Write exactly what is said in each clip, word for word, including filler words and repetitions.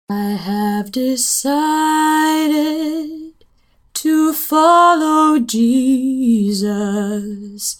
I have decided to follow Jesus.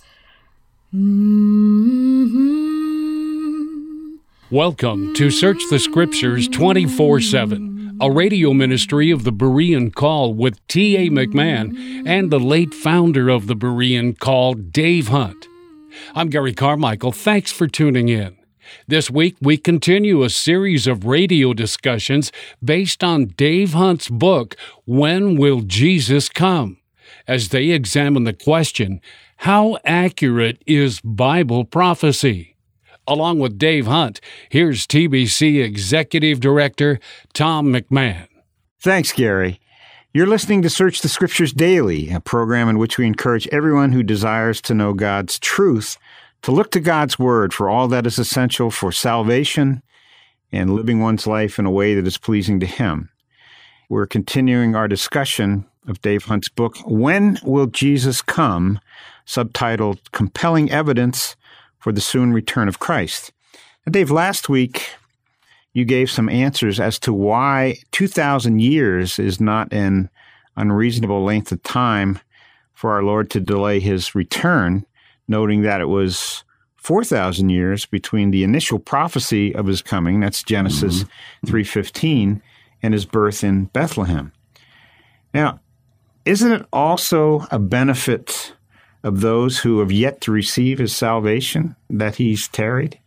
Mm-hmm. Welcome to Search the Scriptures twenty-four seven, a radio ministry of the Berean Call with T A McMahon and the late founder of the Berean Call, Dave Hunt. I'm Gary Carmichael. Thanks for tuning in. This week, we continue a series of radio discussions based on Dave Hunt's book, When Will Jesus Come?, as they examine the question, how accurate is Bible prophecy? Along with Dave Hunt, here's T B C Executive Director Tom McMahon. Thanks, Gary. You're listening to Search the Scriptures Daily, a program in which we encourage everyone who desires to know God's truth to look to God's Word for all that is essential for salvation and living one's life in a way that is pleasing to Him. We're continuing our discussion of Dave Hunt's book, When Will Jesus Come?, subtitled Compelling Evidence for the Soon Return of Christ. Now, Dave, last week you gave some answers as to why two thousand years is not an unreasonable length of time for our Lord to delay His return, noting that it was four thousand years between the initial prophecy of His coming, that's Genesis mm-hmm. three fifteen, and His birth in Bethlehem. Now, isn't it also a benefit of those who have yet to receive His salvation that He's tarried?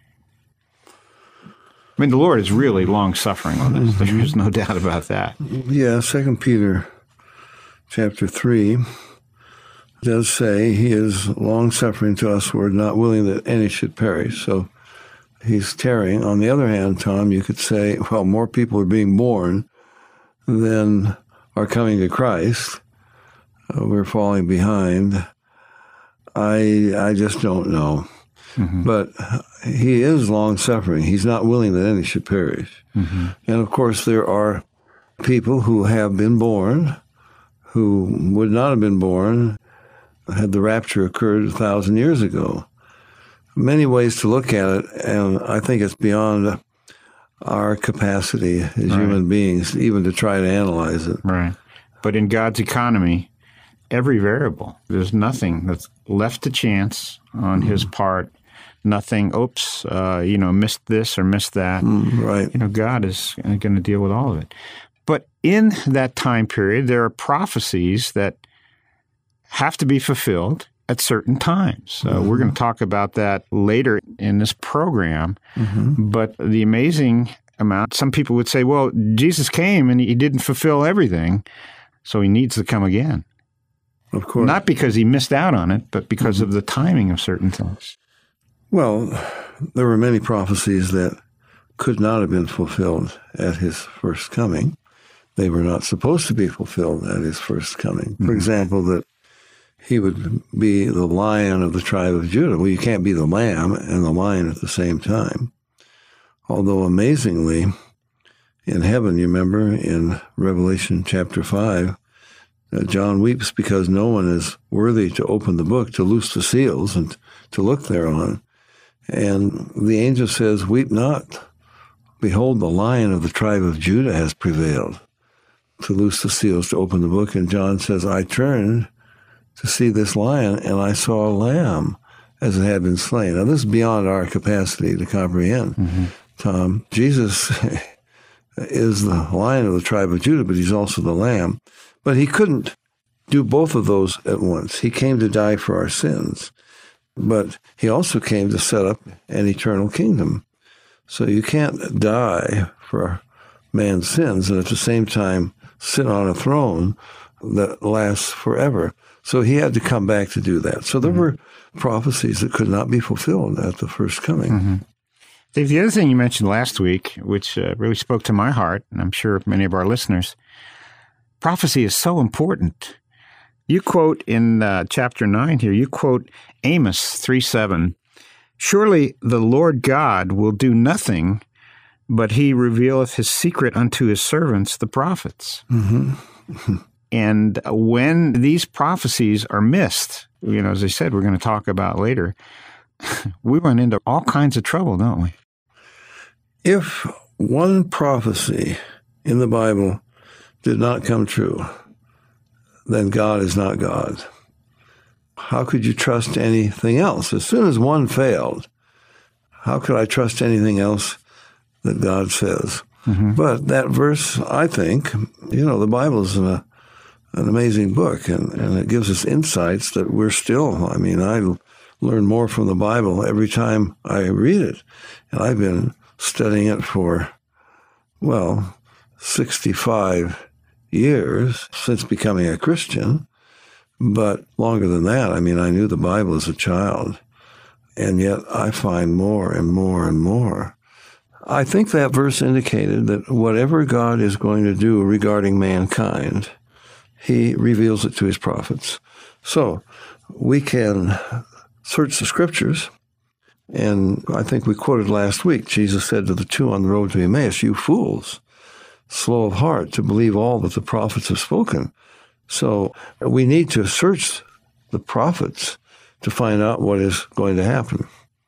I mean, the Lord is really long-suffering on this. Mm-hmm. There's no doubt about that. Yeah, Second Peter chapter three does say He is long-suffering to us, who are not willing that any should perish. So He's tarrying. On the other hand, Tom, you could say, well, more people are being born than are coming to Christ. Uh, we're falling behind. I I just don't know. Mm-hmm. But He is long-suffering. He's not willing that any should perish. Mm-hmm. And, of course, there are people who have been born who would not have been born had the rapture occurred a thousand years ago. Many ways to look at it, and I think it's beyond our capacity as right. human beings even to try to analyze it. Right. But in God's economy, every variable, there's nothing that's left to chance on mm. His part. Nothing, oops, uh, you know, missed this or missed that. Mm, right. You know, God is going to deal with all of it. But in that time period, there are prophecies that have to be fulfilled at certain times. Uh, mm-hmm. We're going to talk about that later in this program. Mm-hmm. But the amazing amount, some people would say, well, Jesus came and He didn't fulfill everything, so He needs to come again. Of course. Not because He missed out on it, but because mm-hmm. of the timing of certain things. Well, there were many prophecies that could not have been fulfilled at His first coming. They were not supposed to be fulfilled at His first coming. For mm-hmm. example, that He would be the Lion of the tribe of Judah. Well, you can't be the Lamb and the Lion at the same time. Although amazingly, in heaven, you remember in Revelation chapter five, uh, John weeps because no one is worthy to open the book, to loose the seals, and to look thereon. And the angel says, weep not. Behold, the Lion of the tribe of Judah has prevailed to loose the seals, to open the book. And John says, I turned to see this lion, and I saw a lamb as it had been slain. Now, this is beyond our capacity to comprehend, mm-hmm. Tom. Jesus is the Lion of the tribe of Judah, but He's also the Lamb. But He couldn't do both of those at once. He came to die for our sins, but He also came to set up an eternal kingdom. So you can't die for man's sins and at the same time sit on a throne that lasts forever. So He had to come back to do that. So there mm-hmm. were prophecies that could not be fulfilled at the first coming. Mm-hmm. Dave, the other thing you mentioned last week, which uh, really spoke to my heart, and I'm sure many of our listeners, prophecy is so important. You quote in uh, chapter nine here, you quote Amos three seven, surely the Lord God will do nothing, but He revealeth His secret unto His servants, the prophets. Mm-hmm. And when these prophecies are missed, you know, as I said, we're going to talk about later, we run into all kinds of trouble, don't we? If one prophecy in the Bible did not come true, then God is not God. How could you trust anything else? As soon as one failed, how could I trust anything else that God says? Mm-hmm. But that verse, I think, you know, the Bible is an, uh, an amazing book, and, and it gives us insights that we're still, I mean, I learn more from the Bible every time I read it. And I've been studying it for, well, sixty-five years since becoming a Christian. But longer than that, I mean, I knew the Bible as a child, and yet I find more and more and more. I think that verse indicated that whatever God is going to do regarding mankind, he reveals it to his prophets. So we can search the Scriptures, and I think we quoted last week, Jesus said to the two on the road to Emmaus, "You fools, slow of heart to believe all that the prophets have spoken." So we need to search the prophets to find out what is going to happen.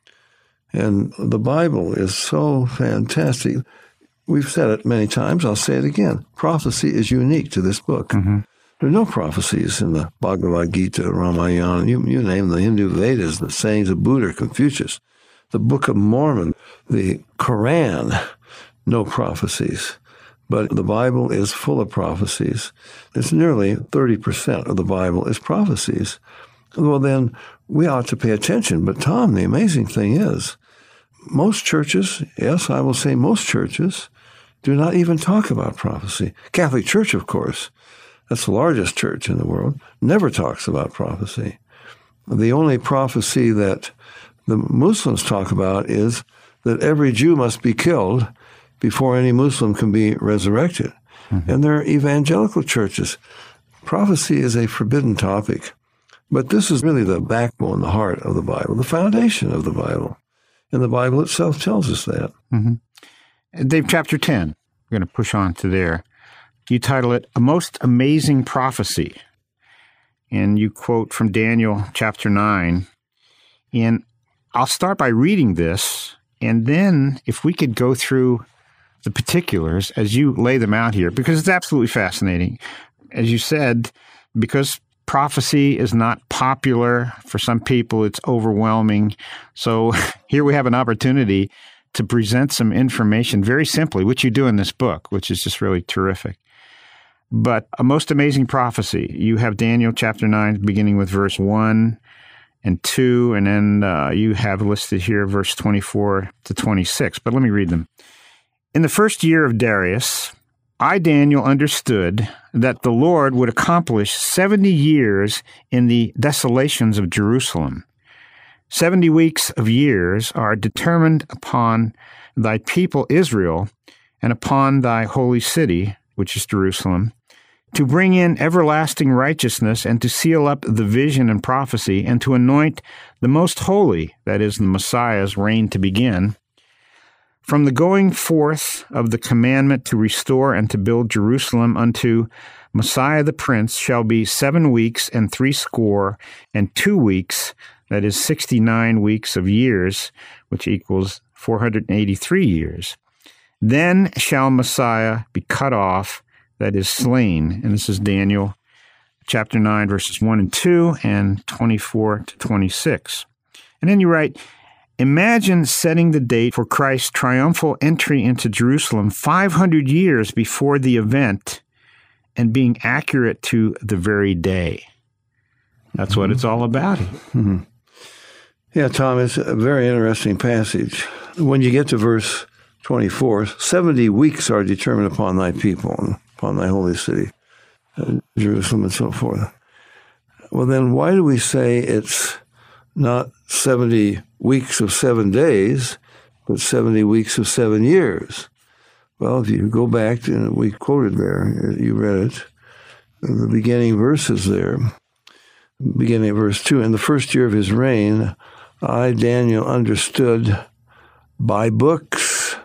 And the Bible is so fantastic. We've said it many times. I'll say it again. Prophecy is unique to this book. Mm-hmm. There are no prophecies in the Bhagavad Gita, Ramayana, you, you name the Hindu Vedas, the sayings of Buddha, Confucius, the Book of Mormon, the Quran, no prophecies. But the Bible is full of prophecies. It's nearly thirty percent of the Bible is prophecies. Well, then we ought to pay attention. But Tom, the amazing thing is, most churches, yes, I will say most churches, do not even talk about prophecy. Catholic Church, of course, that's the largest church in the world, never talks about prophecy. The only prophecy that the Muslims talk about is that every Jew must be killed before any Muslim can be resurrected. Mm-hmm. And there are evangelical churches. Prophecy is a forbidden topic. But this is really the backbone, the heart of the Bible, the foundation of the Bible. And the Bible itself tells us that. Mm-hmm. Dave, chapter ten, we're going to push on to there. You title it, A Most Amazing Prophecy. And you quote from Daniel chapter nine. And I'll start by reading this, and then if we could go through the particulars as you lay them out here, because it's absolutely fascinating. As you said, because prophecy is not popular for some people, it's overwhelming. So here we have an opportunity to present some information very simply, which you do in this book, which is just really terrific. But A Most Amazing Prophecy, you have Daniel chapter nine, beginning with verse one and two, and then uh, you have listed here verse twenty-four to twenty-six. But let me read them. In the first year of Darius, I, Daniel, understood that the Lord would accomplish seventy years in the desolations of Jerusalem. Seventy weeks of years are determined upon thy people Israel and upon thy holy city, which is Jerusalem, to bring in everlasting righteousness and to seal up the vision and prophecy and to anoint the most holy, that is, the Messiah's reign to begin. From the going forth of the commandment to restore and to build Jerusalem unto Messiah the Prince shall be seven weeks and threescore and two weeks, that is sixty-nine weeks of years, which equals four hundred eighty-three years. Then shall Messiah be cut off, that is slain. And this is Daniel chapter nine, verses one and two, and twenty-four to twenty-six. And then you write, imagine setting the date for Christ's triumphal entry into Jerusalem five hundred years before the event and being accurate to the very day. That's mm-hmm. what it's all about. Mm-hmm. Yeah, Tom, it's a very interesting passage. When you get to verse twenty-four, seventy weeks are determined upon thy people, and upon thy holy city, uh, Jerusalem, and so forth. Well, then why do we say it's not seventy weeks of seven days, but seventy weeks of seven years? Well, if you go back to, we quoted there, you read it, the beginning verses there, beginning of verse two, in the first year of his reign, I, Daniel, understood by books.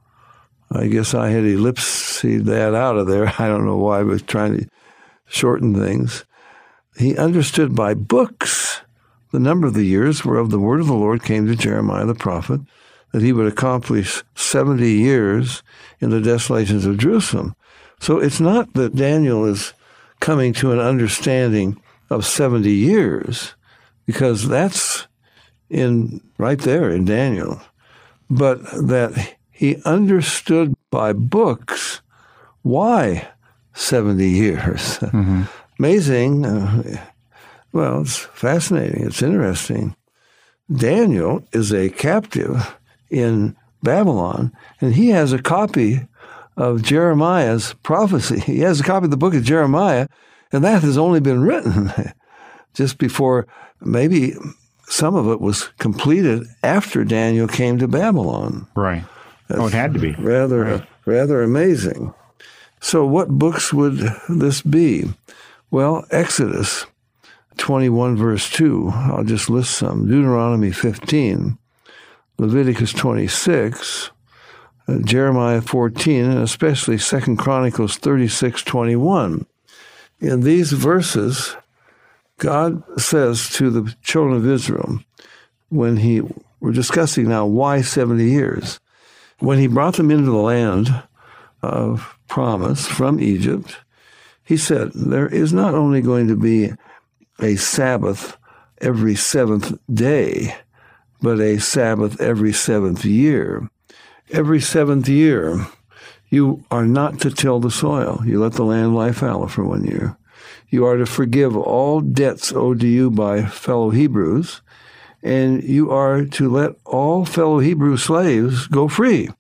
I guess I had ellipsed that out of there. I don't know why, but trying to shorten things. He understood by books the number of the years whereof the word of the Lord came to Jeremiah the prophet, that he would accomplish seventy years in the desolations of Jerusalem. So it's not that Daniel is coming to an understanding of seventy years, because that's in right there in Daniel, but that he understood by books why seventy years. Mm-hmm. Amazing. Uh, well, it's fascinating. It's interesting. Daniel is a captive in Babylon, and he has a copy of Jeremiah's prophecy. He has a copy of the book of Jeremiah, and that has only been written just before, maybe some of it was completed after Daniel came to Babylon. Right. That's oh, it had to be. Rather, right. rather amazing. So what books would this be? Well, Exodus twenty-one, verse two. I'll just list some. Deuteronomy fifteen, Leviticus twenty-six, uh, Jeremiah fourteen, and especially Second Chronicles thirty-six, twenty-one. In these verses, God says to the children of Israel, when he, we're discussing now why seventy years, when he brought them into the land of promise from Egypt, he said, there is not only going to be a Sabbath every seventh day, but a Sabbath every seventh year. Every seventh year, you are not to till the soil. You let the land lie fallow for one year. You are to forgive all debts owed to you by fellow Hebrews, and you are to let all fellow Hebrew slaves go free.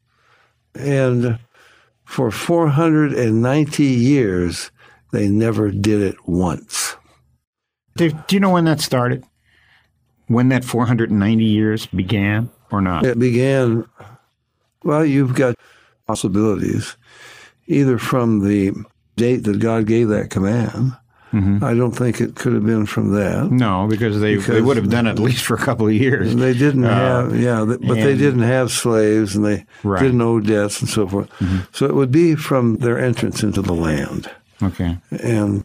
And for four hundred ninety years, they never did it once. Do, do you know when that started? When that four hundred ninety years began or not? It began, well, you've got possibilities, either from the date that God gave that command. Mm-hmm. I don't think it could have been from that. No, because they, because they would have done it at least for a couple of years. They didn't uh, have, yeah, but and, they didn't have slaves, and they right. didn't owe debts and so forth. Mm-hmm. So it would be from their entrance into the land. Okay. And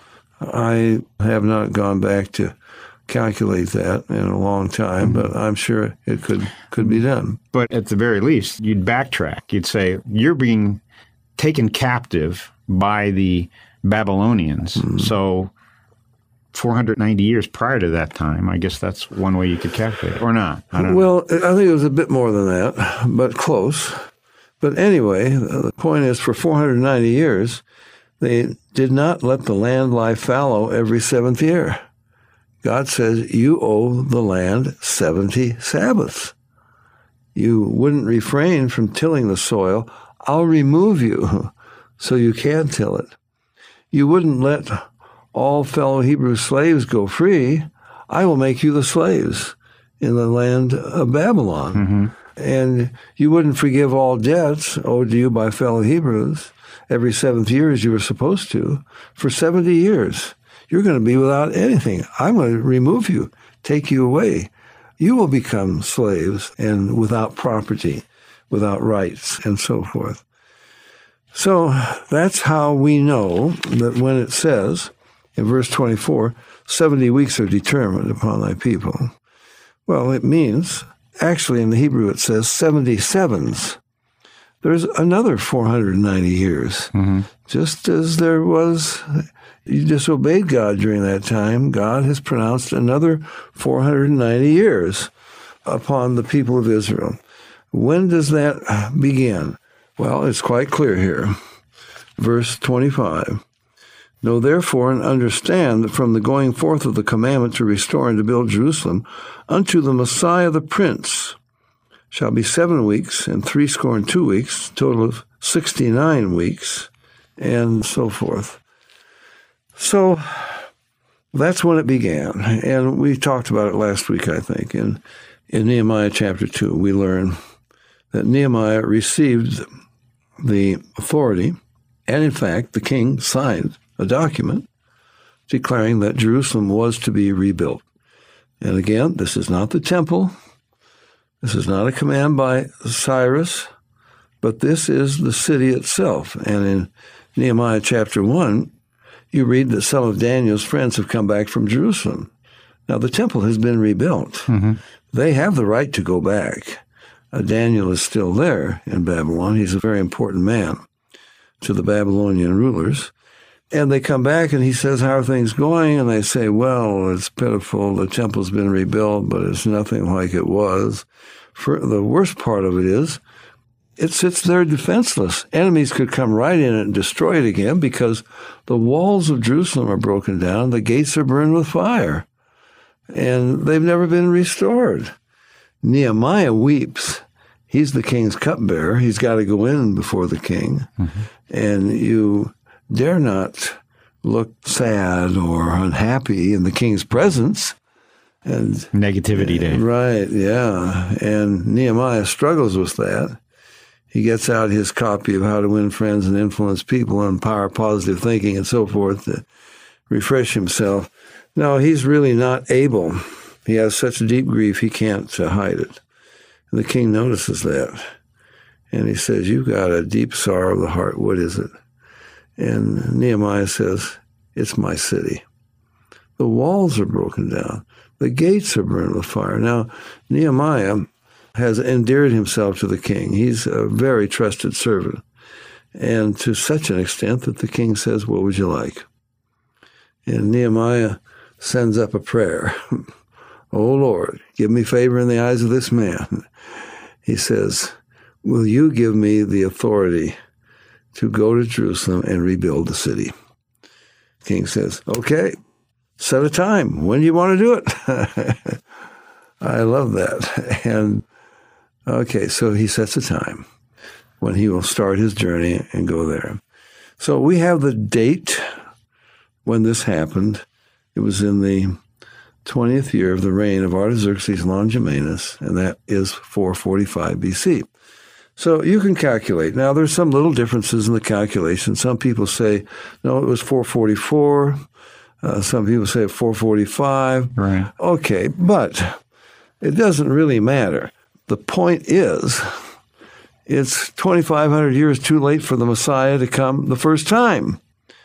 I have not gone back to calculate that in a long time, mm-hmm. but I'm sure it could, could be done. But at the very least, you'd backtrack. You'd say, you're being taken captive by the Babylonians. Mm-hmm. So four hundred ninety years prior to that time, I guess that's one way you could calculate it, or not. I don't well, know. I think it was a bit more than that, but close. But anyway, the point is, for four hundred ninety years, they did not let the land lie fallow every seventh year. God says, you owe the land seventy Sabbaths. You wouldn't refrain from tilling the soil. I'll remove you so you can till it. You wouldn't let all fellow Hebrew slaves go free. I will make you the slaves in the land of Babylon. Mm-hmm. And you wouldn't forgive all debts owed to you by fellow Hebrews every seventh year as you were supposed to. For seventy years, you're going to be without anything. I'm going to remove you, take you away. You will become slaves and without property, without rights, and so forth. So that's how we know that when it says in verse twenty-four, seventy weeks are determined upon thy people. Well, it means, actually in the Hebrew it says seventy sevens. There's another four hundred ninety years. Mm-hmm. Just as there was, you disobeyed God during that time, God has pronounced another four hundred ninety years upon the people of Israel. When does that begin? Well, it's quite clear here. Verse twenty-five. Know therefore and understand that from the going forth of the commandment to restore and to build Jerusalem unto the Messiah the Prince shall be seven weeks and threescore and two weeks, total of sixty-nine weeks, and so forth. So that's when it began. And we talked about it last week, I think. In, in Nehemiah chapter two, we learn that Nehemiah received the authority, and in fact, the king signed a document declaring that Jerusalem was to be rebuilt. And again, this is not the temple. This is not a command by Cyrus, but this is the city itself. And in Nehemiah chapter one, you read that some of Daniel's friends have come back from Jerusalem. Now, the temple has been rebuilt. Mm-hmm. They have the right to go back. Uh, Daniel is still there in Babylon. He's a very important man to the Babylonian rulers. And they come back and he says, how are things going? And they say, well, it's pitiful. The temple's been rebuilt, but it's nothing like it was. For the worst part of it is, it sits there defenseless. Enemies could come right in and destroy it again because the walls of Jerusalem are broken down. The gates are burned with fire. And they've never been restored. Nehemiah weeps. He's the king's cupbearer. He's got to go in before the king. Mm-hmm. And you dare not look sad or unhappy in the king's presence. And negativity day. Right, yeah. And Nehemiah struggles with that. He gets out his copy of How to Win Friends and Influence People and Power Positive Thinking and so forth to refresh himself. No, he's really not able. He has such deep grief, he can't uh, hide it. And the king notices that. And he says, you've got a deep sorrow of the heart. What is it? And Nehemiah says, it's my city. The walls are broken down. The gates are burned with fire. Now, Nehemiah has endeared himself to the king. He's a very trusted servant. And to such an extent that the king says, what would you like? And Nehemiah sends up a prayer. Oh, Lord, give me favor in the eyes of this man. He says, will you give me the authority to go to Jerusalem and rebuild the city? King says, okay, set a time. When do you want to do it? I love that. And okay, so he sets a time when he will start his journey and go there. So we have the date when this happened. It was in the twentieth year of the reign of Artaxerxes Longimanus, and that is four forty-five B C. So you can calculate. Now, there's some little differences in the calculation. Some people say, no, it was four forty-four. Uh, some people say four forty-five. Right. Okay, but it doesn't really matter. The point is, it's twenty-five hundred years too late for the Messiah to come the first time.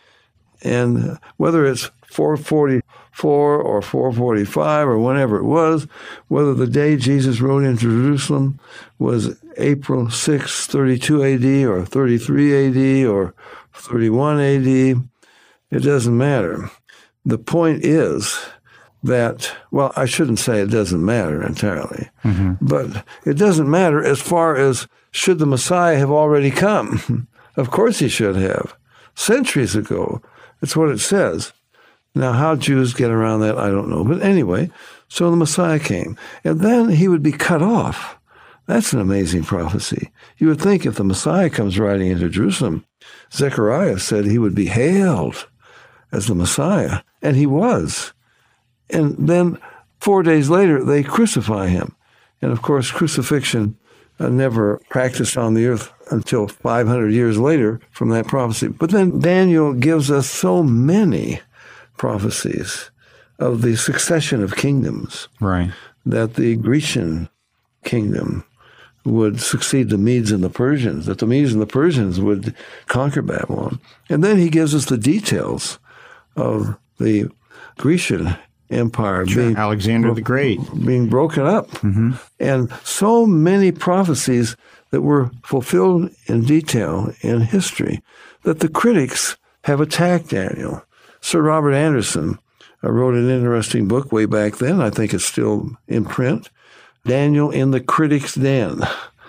And whether it's four forty-four or four forty-five or whenever it was, whether the day Jesus rode into Jerusalem was April sixth, thirty-two A D or thirty-three A D or thirty-one A D, it doesn't matter. The point is that, well, I shouldn't say it doesn't matter entirely, mm-hmm. but it doesn't matter as far as should the Messiah have already come. Of course he should have. Centuries ago. That's what it says. Now, how Jews get around that, I don't know. But anyway, so the Messiah came. And then he would be cut off. That's an amazing prophecy. You would think if the Messiah comes riding into Jerusalem, Zechariah said he would be hailed as the Messiah. And he was. And then four days later, they crucify him. And of course, crucifixion uh, never practiced on the earth until five hundred years later from that prophecy. But then Daniel gives us so many prophecies of the succession of kingdoms. Right. That the Grecian kingdom would succeed the Medes and the Persians, that the Medes and the Persians would conquer Babylon. And then he gives us the details of the Grecian Empire sure. being Alexander the Great being broken up. Mm-hmm. And so many prophecies that were fulfilled in detail in history that the critics have attacked Daniel. Sir Robert Anderson uh, wrote an interesting book way back then. I think it's still in print, Daniel in the Critic's Den.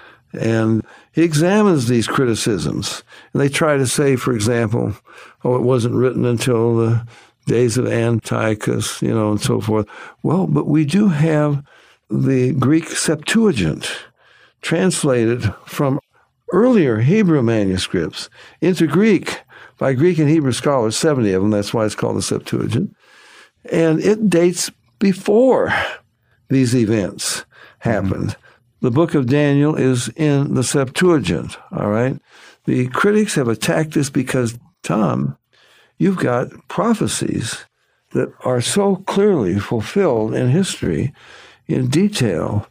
And he examines these criticisms. And they try to say, for example, oh, it wasn't written until the days of Antiochus, you know, and so forth. Well, but we do have the Greek Septuagint translated from earlier Hebrew manuscripts into Greek by Greek and Hebrew scholars, seventy of them. That's why it's called the Septuagint. And it dates before these events happened. Mm-hmm. The book of Daniel is in the Septuagint, all right? The critics have attacked this because, Tom, you've got prophecies that are so clearly fulfilled in history in detail.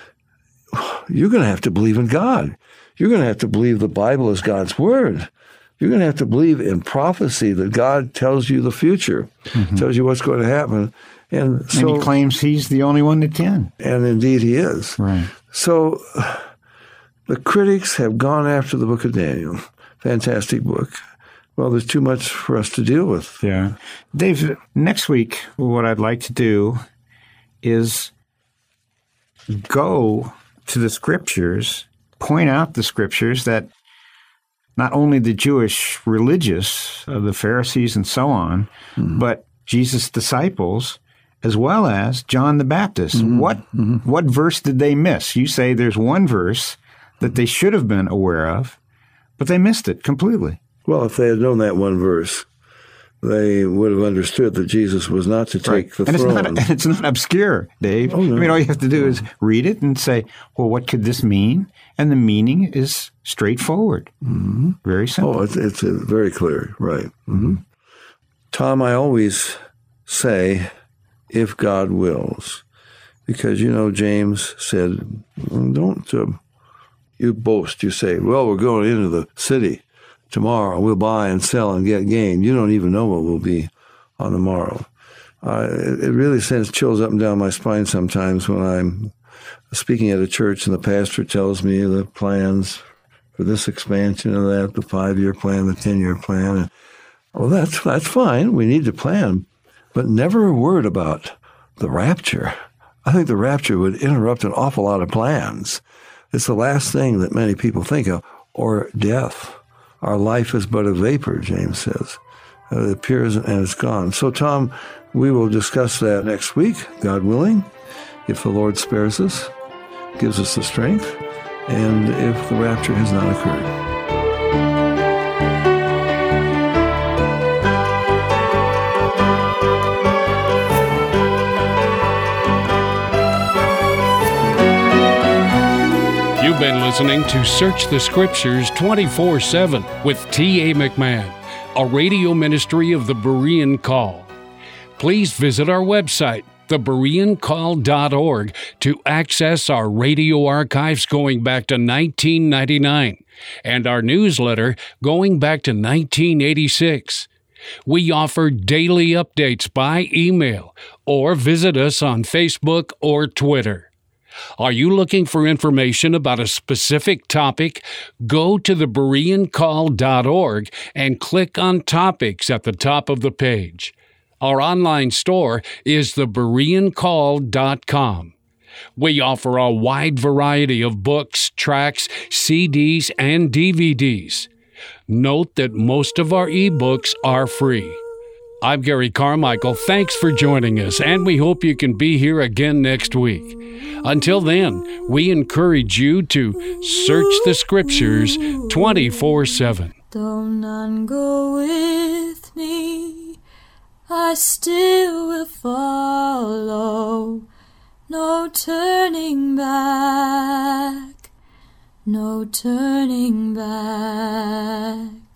You're going to have to believe in God. You're going to have to believe the Bible is God's word. You're going to have to believe in prophecy that God tells you the future, mm-hmm. tells you what's going to happen. And so, and he claims he's the only one that can. And indeed he is. Right. So the critics have gone after the book of Daniel. Fantastic book. Well, there's too much for us to deal with. Yeah. Dave, next week, what I'd like to do is go to the Scriptures, point out the Scriptures that not only the Jewish religious, uh, the Pharisees and so on, mm-hmm. but Jesus' disciples, as well as John the Baptist. Mm-hmm. What mm-hmm. what verse did they miss? You say there's one verse that they should have been aware of, but they missed it completely. Well, if they had known that one verse, they would have understood that Jesus was not to take right. the and throne. It's not, it's not obscure, Dave. Oh, no. I mean, all you have to do is read it and say, well, what could this mean? And the meaning is straightforward. Mm-hmm. Very simple. Oh, it's, it's uh, very clear, right. Mm-hmm. Tom, I always say, if God wills, because, you know, James said, don't uh, you boast. You say, well, we're going into the city tomorrow. We'll buy and sell and get gain. You don't even know what will be on the morrow. Uh, it, it really sends chills up and down my spine sometimes when I'm speaking at a church and the pastor tells me the plans for this expansion and that, the five-year plan, the ten-year plan. And, well, that's that's fine. We need to plan, but never a word about the rapture. I think the rapture would interrupt an awful lot of plans. It's the last thing that many people think of, or death. Our life is but a vapor, James says. Uh, it appears and it's gone. So, Tom, we will discuss that next week, God willing, if the Lord spares us, gives us the strength, and if the rapture has not occurred. You've been listening to Search the Scriptures twenty-four seven with T A. McMahon, a radio ministry of the Berean Call. Please visit our website, the berean call dot org, to access our radio archives going back to nineteen ninety-nine and our newsletter going back to nineteen eighty-six. We offer daily updates by email or visit us on Facebook or Twitter. Are you looking for information about a specific topic? Go to the berean call dot org and click on Topics at the top of the page. Our online store is the berean call dot com. We offer a wide variety of books, tracts, C Ds, and D V Ds. Note that most of our ebooks are free. I'm Gary Carmichael. Thanks for joining us, and we hope you can be here again next week. Until then, we encourage you to search the Scriptures twenty-four seven. Though none go with me, I still will follow. No turning back, no turning back.